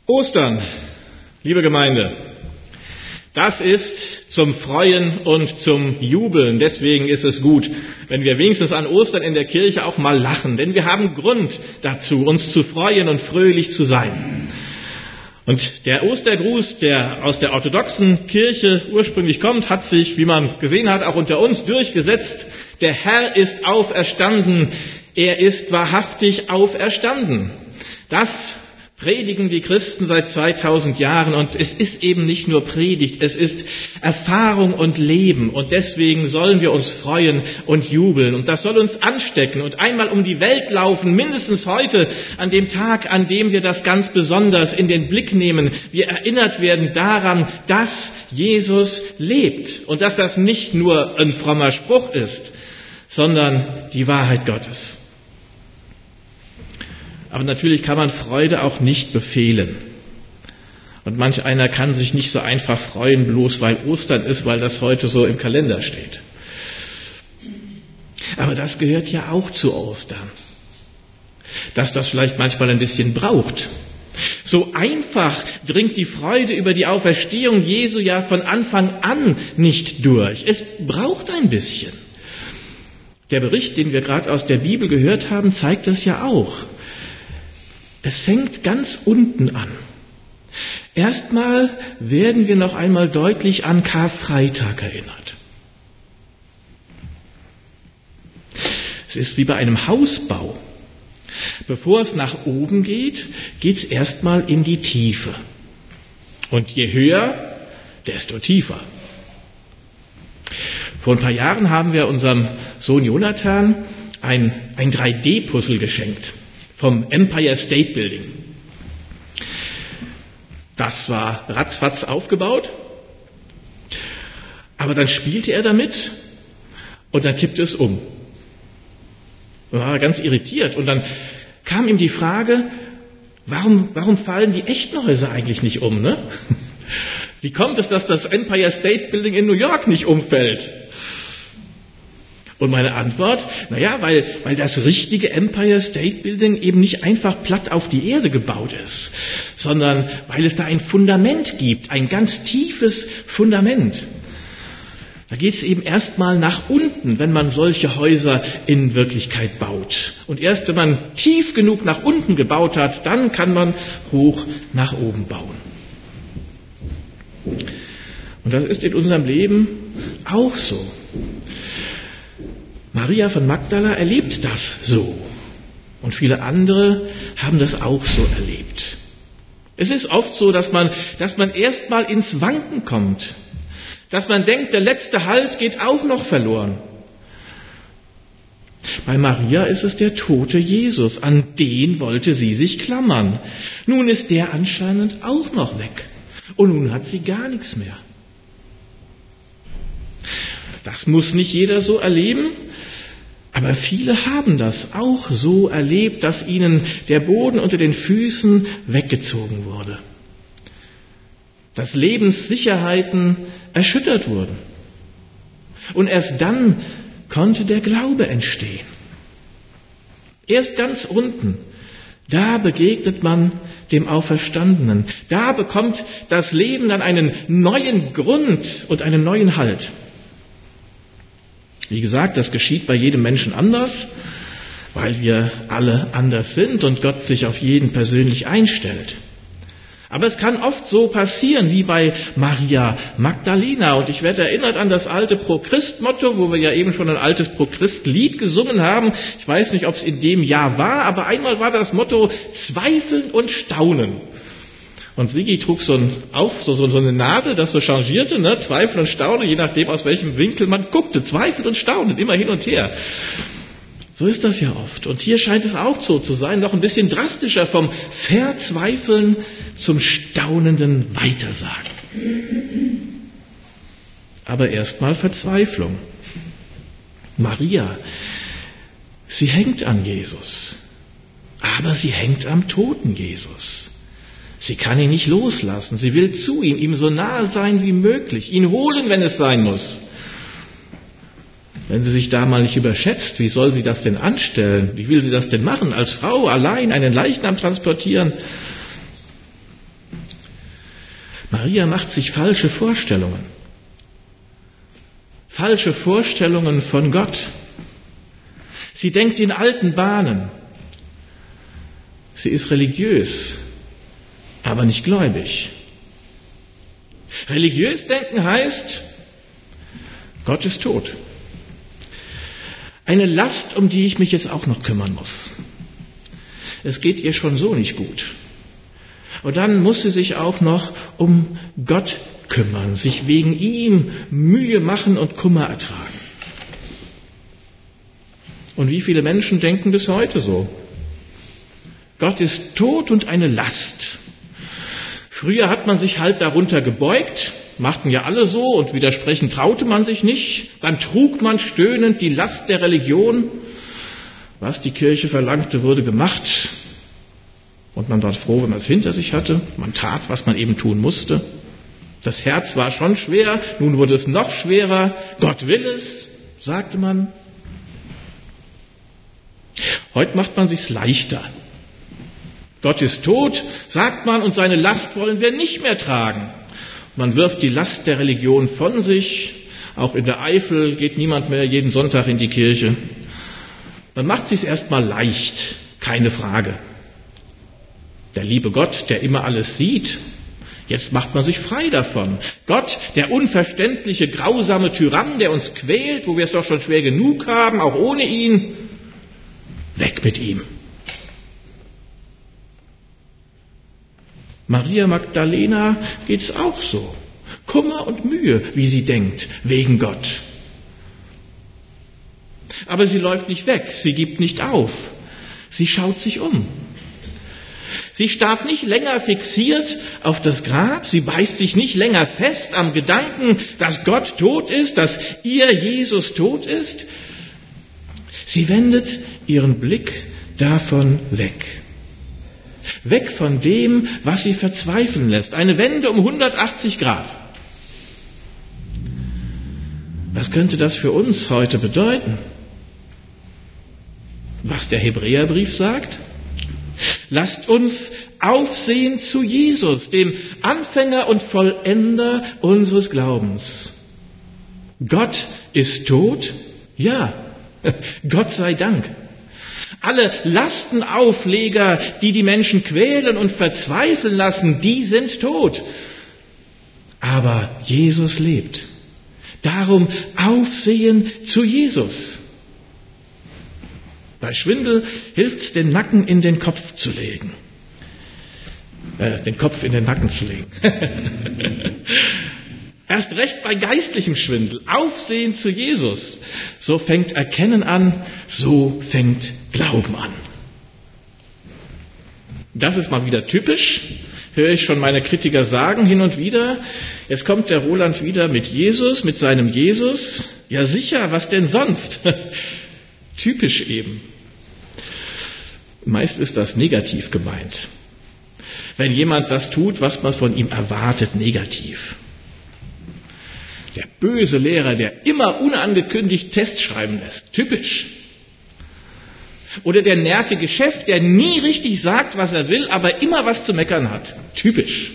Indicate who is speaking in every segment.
Speaker 1: Ostern, liebe Gemeinde, das ist zum Freuen und zum Jubeln. Deswegen ist es gut, wenn wir wenigstens an Ostern in der Kirche auch mal lachen. Denn wir haben Grund dazu, uns zu freuen und fröhlich zu sein. Und der Ostergruß, der aus der orthodoxen Kirche ursprünglich kommt, hat sich, wie man gesehen hat, auch unter uns durchgesetzt. Der Herr ist auferstanden. Er ist wahrhaftig auferstanden. Das predigen die Christen seit 2000 Jahren und es ist eben nicht nur Predigt, es ist Erfahrung und Leben und deswegen sollen wir uns freuen und jubeln und das soll uns anstecken und einmal um die Welt laufen, mindestens heute an dem Tag, an dem wir das ganz besonders in den Blick nehmen. Wir erinnert werden daran, dass Jesus lebt und dass das nicht nur ein frommer Spruch ist, sondern die Wahrheit Gottes. Aber natürlich kann man Freude auch nicht befehlen. Und manch einer kann sich nicht so einfach freuen, bloß weil Ostern ist, weil das heute so im Kalender steht. Aber das gehört ja auch zu Ostern. Dass das vielleicht manchmal ein bisschen braucht. So einfach dringt die Freude über die Auferstehung Jesu ja von Anfang an nicht durch. Es braucht ein bisschen. Der Bericht, den wir gerade aus der Bibel gehört haben, zeigt das ja auch. Es fängt ganz unten an. Erstmal werden wir noch einmal deutlich an Karfreitag erinnert. Es ist wie bei einem Hausbau. Bevor es nach oben geht, geht es erstmal in die Tiefe. Und je höher, desto tiefer. Vor ein paar Jahren haben wir unserem Sohn Jonathan ein 3D-Puzzle geschenkt. Vom Empire State Building. Das war ratzfatz aufgebaut, aber dann spielte er damit und dann kippte es um. Er war ganz irritiert und dann kam ihm die Frage, warum fallen die echten Häuser eigentlich nicht um? Ne? Wie kommt es, dass das Empire State Building in New York nicht umfällt? Und meine Antwort, weil das richtige Empire State Building eben nicht einfach platt auf die Erde gebaut ist, sondern weil es da ein Fundament gibt, ein ganz tiefes Fundament. Da geht es eben erstmal nach unten, wenn man solche Häuser in Wirklichkeit baut. Und erst wenn man tief genug nach unten gebaut hat, dann kann man hoch nach oben bauen. Und das ist in unserem Leben auch so. Maria von Magdala erlebt das so. Und viele andere haben das auch so erlebt. Es ist oft so, dass man erstmal ins Wanken kommt. Dass man denkt, der letzte Halt geht auch noch verloren. Bei Maria ist es der tote Jesus. An den wollte sie sich klammern. Nun ist der anscheinend auch noch weg. Und nun hat sie gar nichts mehr. Das muss nicht jeder so erleben. Aber viele haben das auch so erlebt, dass ihnen der Boden unter den Füßen weggezogen wurde. Dass Lebenssicherheiten erschüttert wurden. Und erst dann konnte der Glaube entstehen. Erst ganz unten, da begegnet man dem Auferstandenen. Da bekommt das Leben dann einen neuen Grund und einen neuen Halt. Wie gesagt, das geschieht bei jedem Menschen anders, weil wir alle anders sind und Gott sich auf jeden persönlich einstellt. Aber es kann oft so passieren wie bei Maria Magdalena. Und ich werde erinnert an das alte Pro-Christ-Motto, wo wir ja eben schon ein altes Pro-Christ-Lied gesungen haben. Ich weiß nicht, ob es in dem Jahr war, aber einmal war das Motto Zweifeln und Staunen. Und Sigi trug so eine Nadel, das so changierte, ne? Zweifel und Staunen, je nachdem aus welchem Winkel man guckte. Zweifel und Staunen, immer hin und her. So ist das ja oft. Und hier scheint es auch so zu sein, noch ein bisschen drastischer, vom Verzweifeln zum staunenden Weitersagen. Aber erstmal Verzweiflung. Maria, sie hängt an Jesus, aber sie hängt am toten Jesus. Sie kann ihn nicht loslassen. Sie will zu ihm so nahe sein wie möglich, ihn holen, wenn es sein muss. Wenn sie sich da mal nicht überschätzt, wie soll sie das denn anstellen? Wie will sie das denn machen? Als Frau allein einen Leichnam transportieren? Maria macht sich falsche Vorstellungen. Falsche Vorstellungen von Gott. Sie denkt in alten Bahnen. Sie ist religiös, aber nicht gläubig. Religiös denken heißt, Gott ist tot. Eine Last, um die ich mich jetzt auch noch kümmern muss. Es geht ihr schon so nicht gut. Und dann muss sie sich auch noch um Gott kümmern, sich wegen ihm Mühe machen und Kummer ertragen. Und wie viele Menschen denken bis heute so? Gott ist tot und eine Last. Früher hat man sich halt darunter gebeugt, machten ja alle so und widersprechen traute man sich nicht. Dann trug man stöhnend die Last der Religion. Was die Kirche verlangte, wurde gemacht. Und man war froh, wenn man es hinter sich hatte. Man tat, was man eben tun musste. Das Herz war schon schwer, nun wurde es noch schwerer. Gott will es, sagte man. Heute macht man sich's leichter. Gott ist tot, sagt man, und seine Last wollen wir nicht mehr tragen. Man wirft die Last der Religion von sich. Auch in der Eifel geht niemand mehr jeden Sonntag in die Kirche. Man macht sich's erstmal leicht, keine Frage. Der liebe Gott, der immer alles sieht, jetzt macht man sich frei davon. Gott, der unverständliche, grausame Tyrann, der uns quält, wo wir es doch schon schwer genug haben, auch ohne ihn, weg mit ihm. Maria Magdalena geht's auch so. Kummer und Mühe, wie sie denkt, wegen Gott. Aber sie läuft nicht weg, sie gibt nicht auf. Sie schaut sich um. Sie starrt nicht länger fixiert auf das Grab, sie beißt sich nicht länger fest am Gedanken, dass Gott tot ist, dass ihr Jesus tot ist. Sie wendet ihren Blick davon weg. Weg von dem, was sie verzweifeln lässt. Eine Wende um 180 Grad. Was könnte das für uns heute bedeuten? Was der Hebräerbrief sagt? Lasst uns aufsehen zu Jesus, dem Anfänger und Vollender unseres Glaubens. Gott ist tot? Ja, Gott sei Dank. Alle Lastenaufleger, die die Menschen quälen und verzweifeln lassen, die sind tot. Aber Jesus lebt. Darum aufsehen zu Jesus. Bei Schwindel hilft es, den Nacken in den Kopf zu legen. Den Kopf in den Nacken zu legen. Erst recht bei geistlichem Schwindel. Aufsehen zu Jesus. So fängt Erkennen an, so fängt Glauben an. Das ist mal wieder typisch. Höre ich schon meine Kritiker sagen hin und wieder. Jetzt kommt der Roland wieder mit Jesus, mit seinem Jesus. Ja sicher, was denn sonst? Typisch eben. Meist ist das negativ gemeint. Wenn jemand das tut, was man von ihm erwartet, negativ. Der böse Lehrer, der immer unangekündigt Tests schreiben lässt. Typisch. Oder der nervige Chef, der nie richtig sagt, was er will, aber immer was zu meckern hat. Typisch.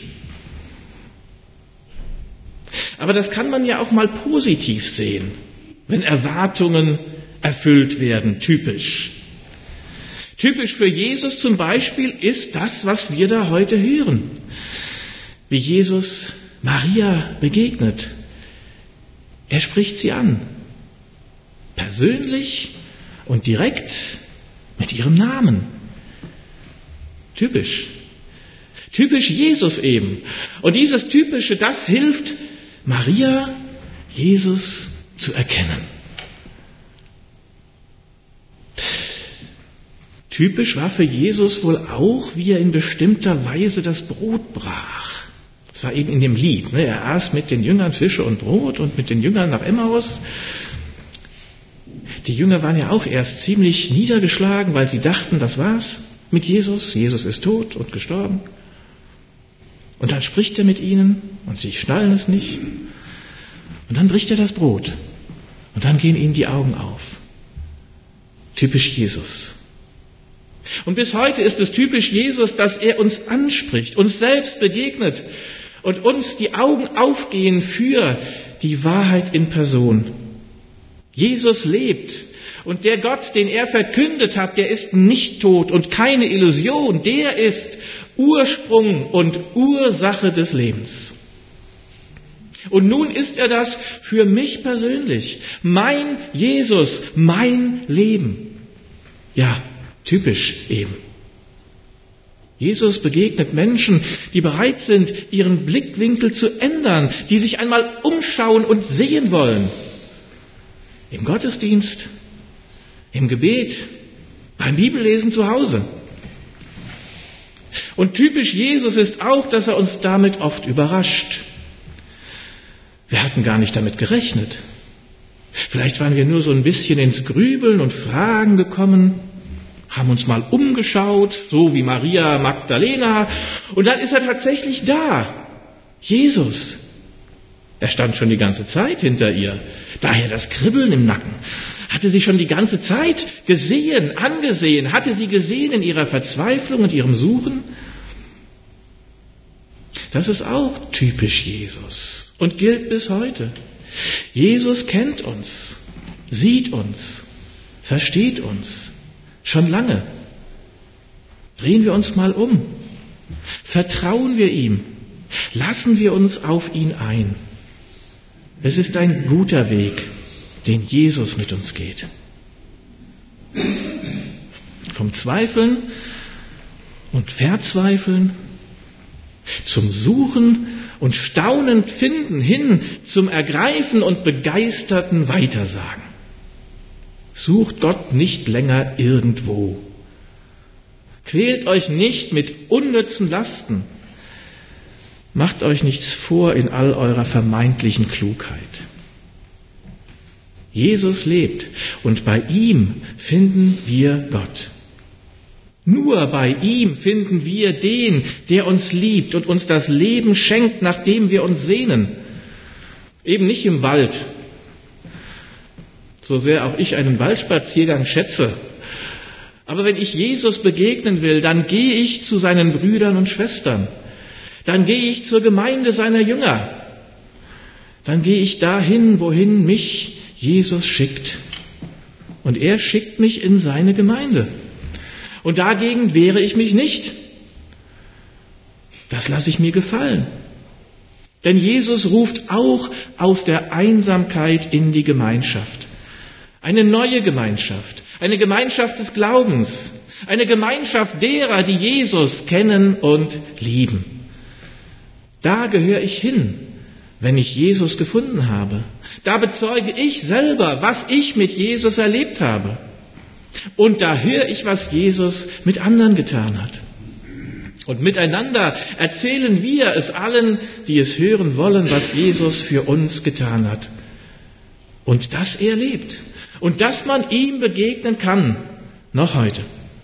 Speaker 1: Aber das kann man ja auch mal positiv sehen, wenn Erwartungen erfüllt werden. Typisch. Typisch für Jesus zum Beispiel ist das, was wir da heute hören. Wie Jesus Maria begegnet. Er spricht sie an. Persönlich und direkt mit ihrem Namen. Typisch. Typisch Jesus eben. Und dieses Typische, das hilft Maria, Jesus zu erkennen. Typisch war für Jesus wohl auch, wie er in bestimmter Weise das Brot brach. Das war eben in dem Lied. Er aß mit den Jüngern Fische und Brot und mit den Jüngern nach Emmaus. Die Jünger waren ja auch erst ziemlich niedergeschlagen, weil sie dachten, das war's mit Jesus. Jesus ist tot und gestorben. Und dann spricht er mit ihnen und sie schnallen es nicht. Und dann bricht er das Brot. Und dann gehen ihnen die Augen auf. Typisch Jesus. Und bis heute ist es typisch Jesus, dass er uns anspricht, uns selbst begegnet und uns die Augen aufgehen für die Wahrheit in Person. Jesus lebt und der Gott, den er verkündet hat, der ist nicht tot und keine Illusion, der ist Ursprung und Ursache des Lebens. Und nun ist er das für mich persönlich. Mein Jesus, mein Leben. Ja, typisch eben. Jesus begegnet Menschen, die bereit sind, ihren Blickwinkel zu ändern, die sich einmal umschauen und sehen wollen. Im Gottesdienst, im Gebet, beim Bibellesen zu Hause. Und typisch Jesus ist auch, dass er uns damit oft überrascht. Wir hatten gar nicht damit gerechnet. Vielleicht waren wir nur so ein bisschen ins Grübeln und Fragen gekommen, haben uns mal umgeschaut, so wie Maria Magdalena, und dann ist er tatsächlich da, Jesus. Er stand schon die ganze Zeit hinter ihr, daher das Kribbeln im Nacken. Hatte sie schon die ganze Zeit gesehen, angesehen, hatte sie gesehen in ihrer Verzweiflung und ihrem Suchen? Das ist auch typisch Jesus und gilt bis heute. Jesus kennt uns, sieht uns, versteht uns. Schon lange. Drehen wir uns mal um. Vertrauen wir ihm. Lassen wir uns auf ihn ein. Es ist ein guter Weg, den Jesus mit uns geht. Vom Zweifeln und Verzweifeln zum Suchen und staunend Finden hin zum Ergreifen und begeisterten Weitersagen. Sucht Gott nicht länger irgendwo. Quält euch nicht mit unnützen Lasten. Macht euch nichts vor in all eurer vermeintlichen Klugheit. Jesus lebt und bei ihm finden wir Gott. Nur bei ihm finden wir den, der uns liebt und uns das Leben schenkt, nach dem wir uns sehnen. Eben nicht im Wald. So sehr auch ich einen Waldspaziergang schätze. Aber wenn ich Jesus begegnen will, dann gehe ich zu seinen Brüdern und Schwestern. Dann gehe ich zur Gemeinde seiner Jünger. Dann gehe ich dahin, wohin mich Jesus schickt. Und er schickt mich in seine Gemeinde. Und dagegen wehre ich mich nicht. Das lasse ich mir gefallen. Denn Jesus ruft auch aus der Einsamkeit in die Gemeinschaft. Eine neue Gemeinschaft, eine Gemeinschaft des Glaubens, eine Gemeinschaft derer, die Jesus kennen und lieben. Da gehöre ich hin, wenn ich Jesus gefunden habe. Da bezeuge ich selber, was ich mit Jesus erlebt habe. Und da höre ich, was Jesus mit anderen getan hat. Und miteinander erzählen wir es allen, die es hören wollen, was Jesus für uns getan hat. Und dass er lebt. Und dass man ihm begegnen kann, noch heute.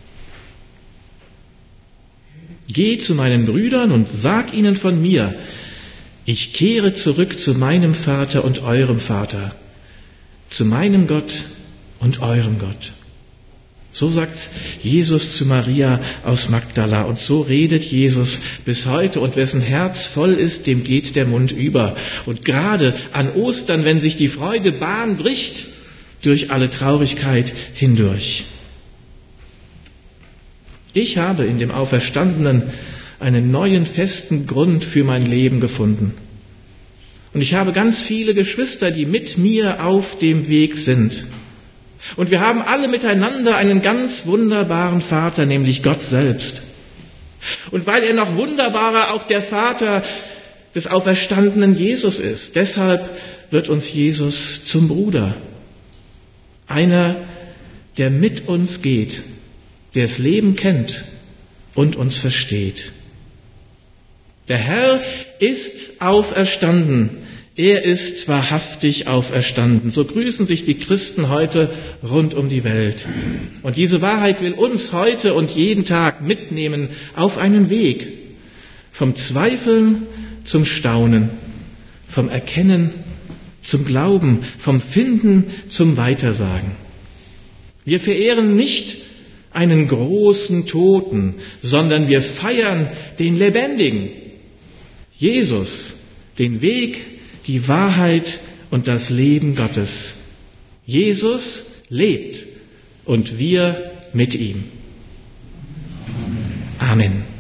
Speaker 1: Geh zu meinen Brüdern und sag ihnen von mir, ich kehre zurück zu meinem Vater und eurem Vater, zu meinem Gott und eurem Gott. So sagt Jesus zu Maria aus Magdala und so redet Jesus bis heute und wessen Herz voll ist, dem geht der Mund über. Und gerade an Ostern, wenn sich die Freude Bahn bricht, durch alle Traurigkeit hindurch. Ich habe in dem Auferstandenen einen neuen festen Grund für mein Leben gefunden. Und ich habe ganz viele Geschwister, die mit mir auf dem Weg sind. Und wir haben alle miteinander einen ganz wunderbaren Vater, nämlich Gott selbst. Und weil er noch wunderbarer auch der Vater des auferstandenen Jesus ist, deshalb wird uns Jesus zum Bruder. Einer, der mit uns geht, der das Leben kennt und uns versteht. Der Herr ist auferstanden. Er ist wahrhaftig auferstanden. So grüßen sich die Christen heute rund um die Welt. Und diese Wahrheit will uns heute und jeden Tag mitnehmen auf einen Weg. Vom Zweifeln zum Staunen, vom Erkennen zum Glauben, vom Finden zum Weitersagen. Wir verehren nicht einen großen Toten, sondern wir feiern den Lebendigen. Jesus, den Weg, die Wahrheit und das Leben Gottes. Jesus lebt und wir mit ihm. Amen.